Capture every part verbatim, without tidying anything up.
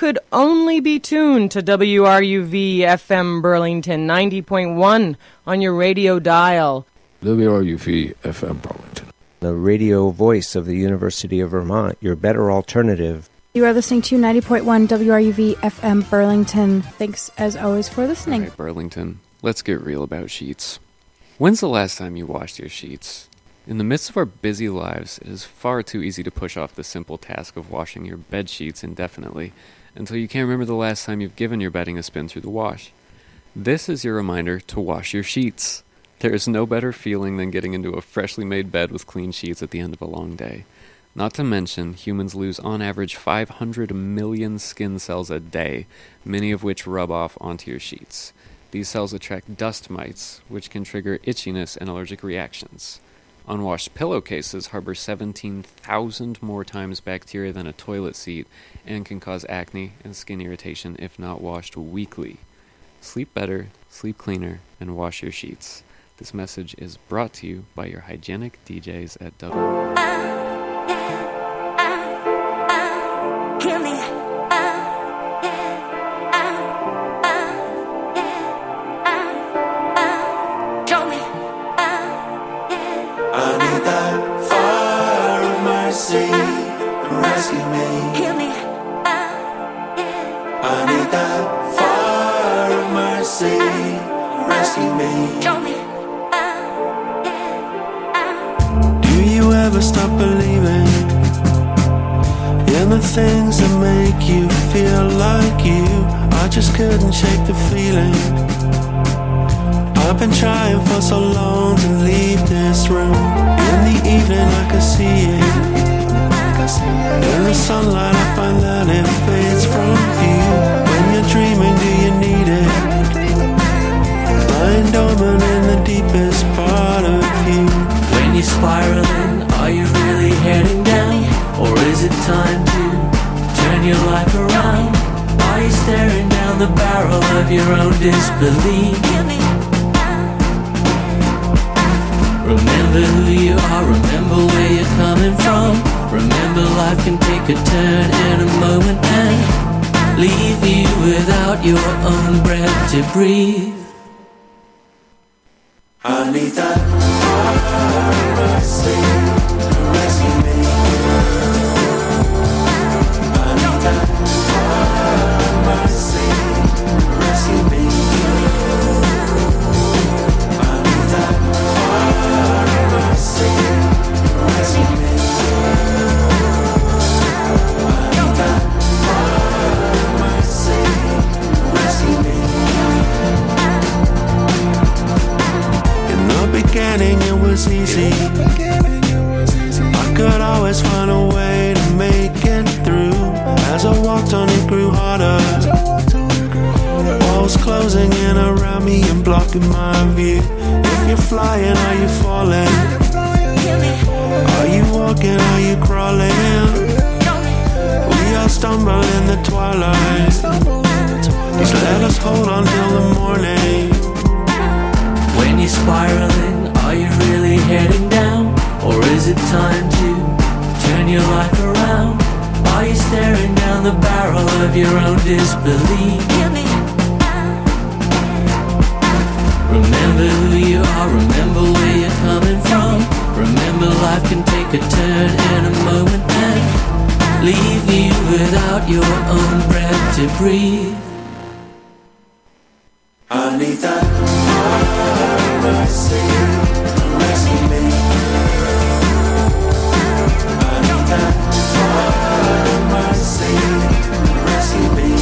could only be tuned to W R U V F M Burlington ninety point one on your radio dial. W R U V F M Burlington, the radio voice of the University of Vermont, your better alternative. You are listening to ninety point one W R U V F M Burlington. Thanks, as always, for listening. All right, Burlington, let's get real about sheets. When's the last time you washed your sheets? In the midst of our busy lives, it is far too easy to push off the simple task of washing your bed sheets indefinitely until you can't remember the last time you've given your bedding a spin through the wash. This is your reminder to wash your sheets. There is no better feeling than getting into a freshly made bed with clean sheets at the end of a long day. Not to mention, humans lose on average five hundred million skin cells a day, many of which rub off onto your sheets. These cells attract dust mites, which can trigger itchiness and allergic reactions. Unwashed pillowcases harbor seventeen thousand more times bacteria than a toilet seat and can cause acne and skin irritation if not washed weekly. Sleep better, sleep cleaner, and wash your sheets. This message is brought to you by your hygienic D Js at W. Rescue me, heal me. I need that fire of mercy. Rescue me, show me. Do you ever stop believing in the things that make you feel like you? I just couldn't shake the feeling. I've been trying for so long to leave this room. In the evening I could see it. In the sunlight I find that it fades from view. When you're dreaming, do you need it? Lying dormant in the deepest part of you. When you're spiraling, are you really heading down? Or is it time to turn your life around? Are you staring down the barrel of your own disbelief? Remember who you are, remember where you're coming from. Remember life can take a turn in a moment and leave you without your own breath to breathe. I need that fire mercy to rescue me. I need that fire mercy to rescue me. I need that fire mercy to rescue me. Beginning it was easy. I could always find a way to make it through. As I walked on it grew harder. Walls closing in around me and blocking my view. If you're flying, are you falling? Are you walking, are you crawling? We all stumble in the twilight. Just let us hold on till the morning. When you're spiraling, are you really heading down? Or is it time to turn your life around? Are you staring down the barrel of your own disbelief? Remember who you are, remember where you're coming from. Remember life can take a turn in a moment and leave you without your own breath to breathe. I need that fire mercy to rescue me. I need that fire mercy to rescue me.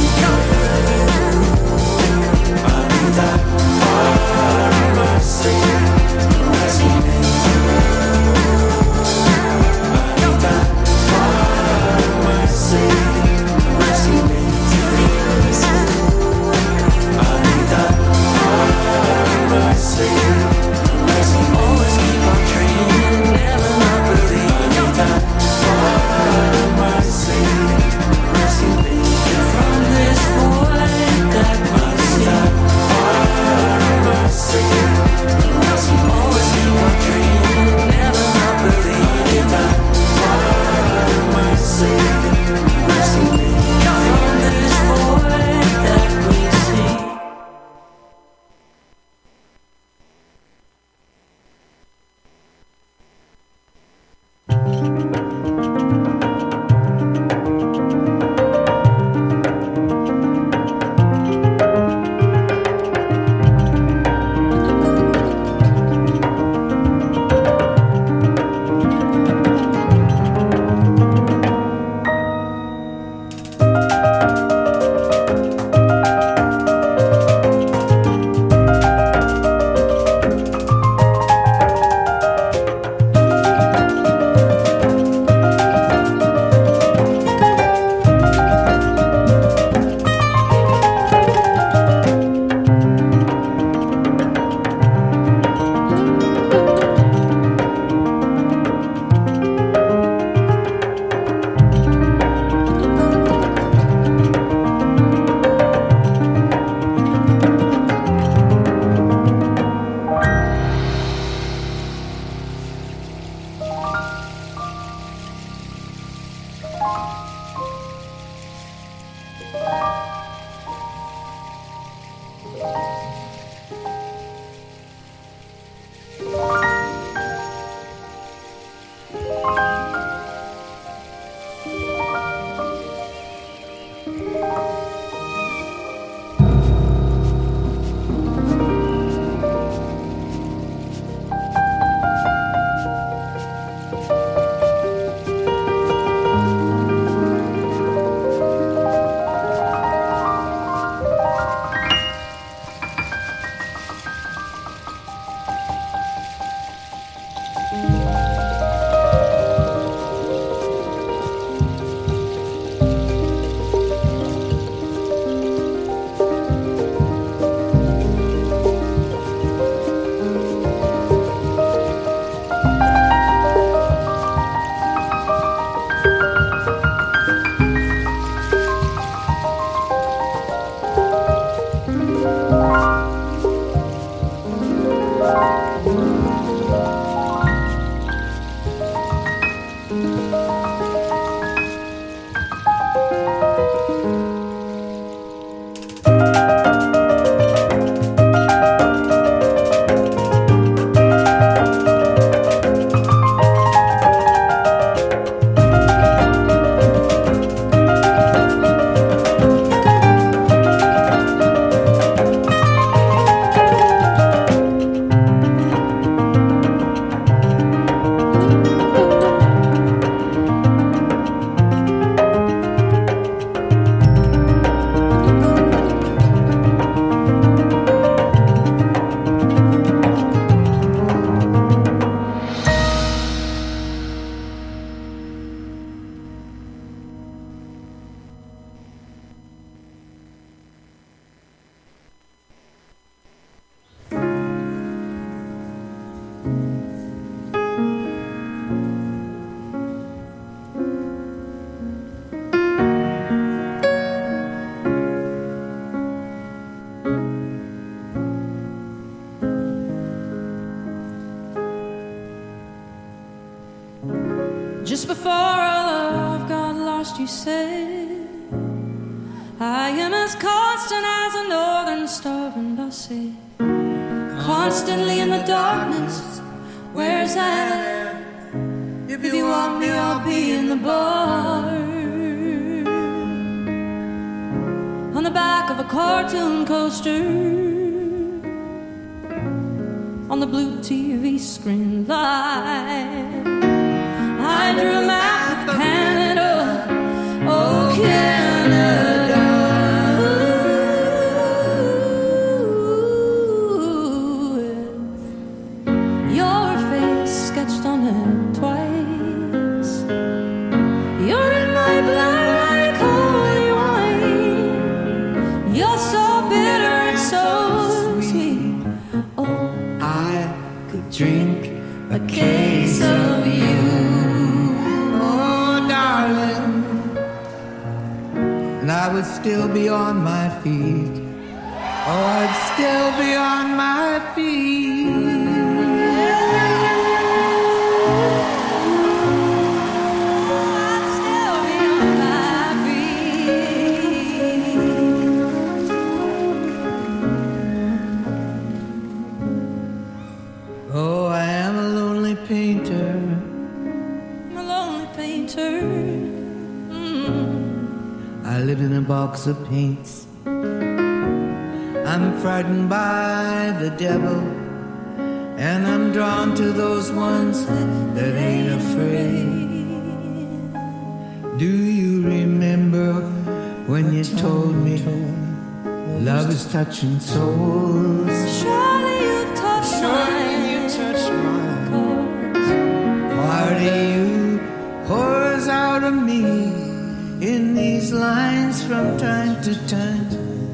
I need that fire mercy to rescue me. I need that fire mercy to rescue me. I need that mercy, mercy. Always keep on track. Just before our love got lost, you said, I am as constant as a northern star. And I said, constantly in the darkness, where's that? If you want me, I'll be in the bar, on the back of a cartoon coaster, on the blue T V screen light. I drew a map of Canada, oh Canada. With your face sketched on it twice. You're in my blood like holy wine. You're so bitter and so sweet. Oh, I could drink a case of you. And I would still be on my feet. Oh, I'd still be on my feet. I'd still be on my feet. Oh, I am a lonely painter. I'm a lonely painter. I live in a box of paints. I'm frightened by the devil, and I'm drawn to those ones that ain't afraid. Do you remember when you told me love is touching souls? Surely you've touched mine. You touched mine. 'Cause part of you pours out of me in these lines from time to time.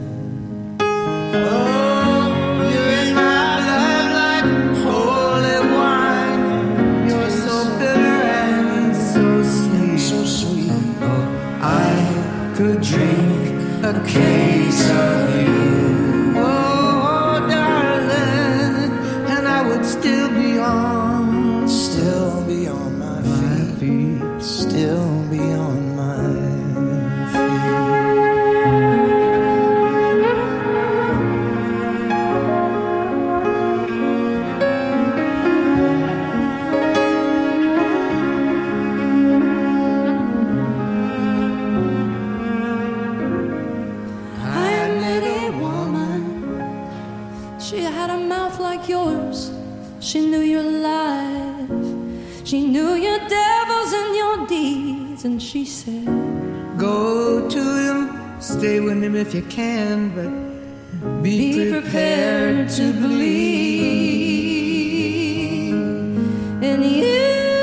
Oh, you're in my blood like holy wine. You're so bitter and so sweet, so sweet. Oh, I could drink a case of you. Oh, darling, and I would still be on, still be on my, my feet, still be on my. She knew your life, she knew your devils and your deeds, and she said, go to him, stay with him if you can, but be, be prepared, prepared to believe in you.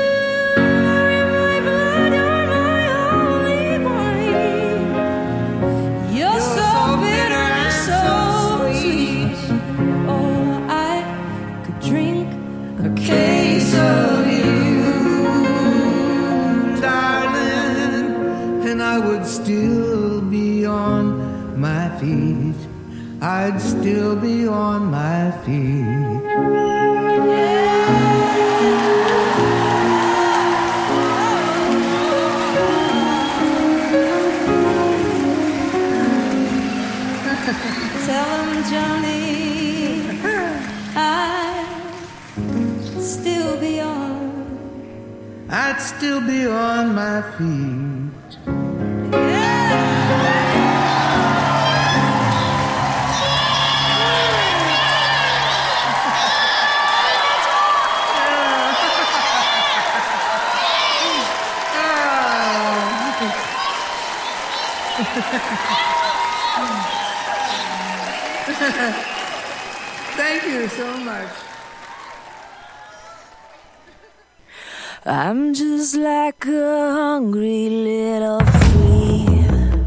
Still be on my feet. I'd still be on my feet. Tell him, Johnny, I'd still be on. I'd still be on my feet. Thank you so much. I'm just like a hungry little flea,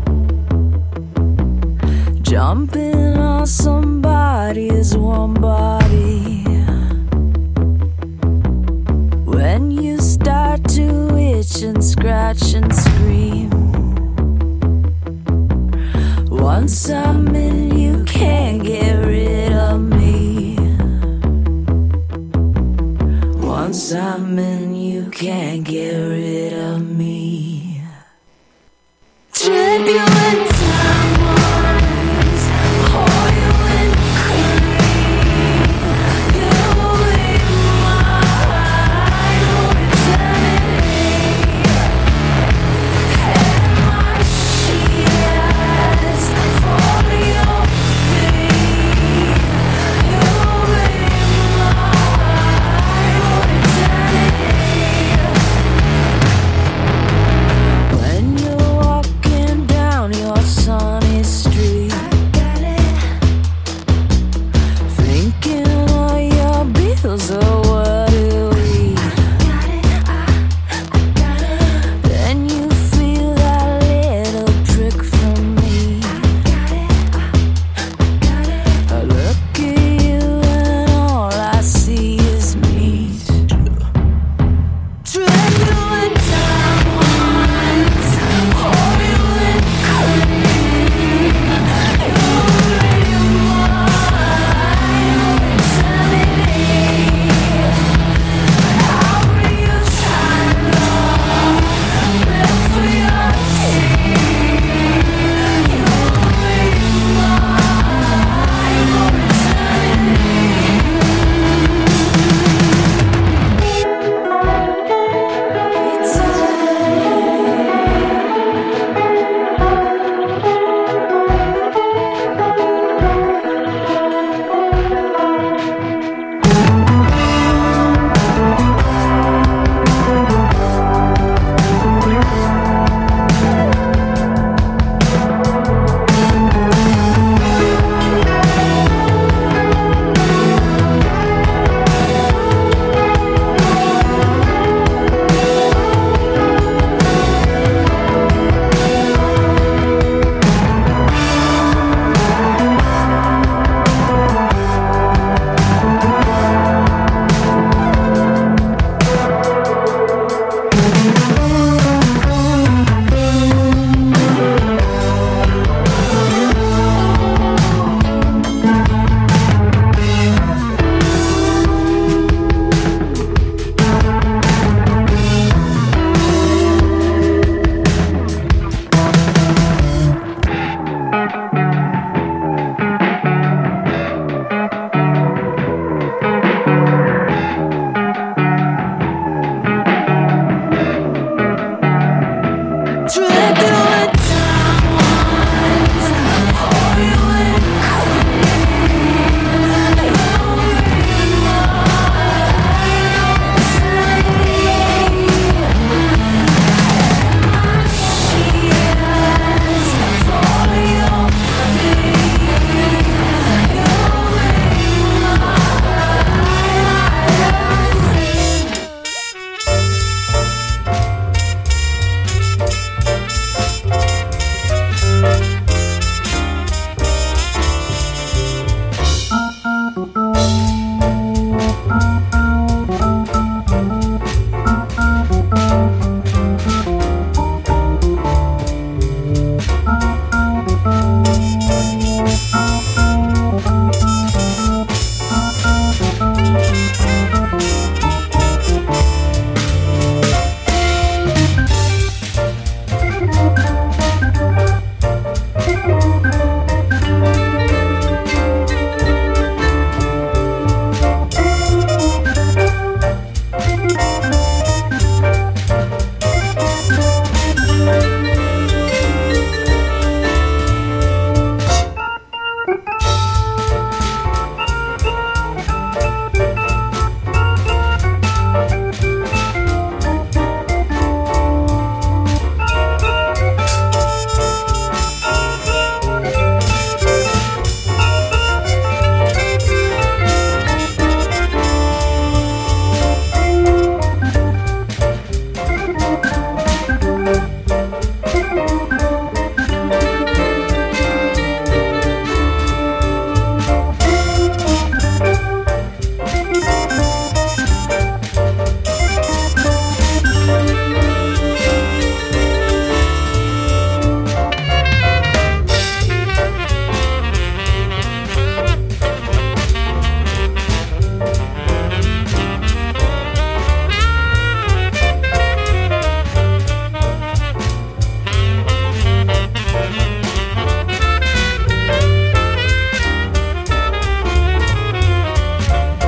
jumping on somebody's warm body. When you start to itch and scratch and scream, once I'm in, you can't get rid of me. Once I'm in, you can't get rid of me. Tribute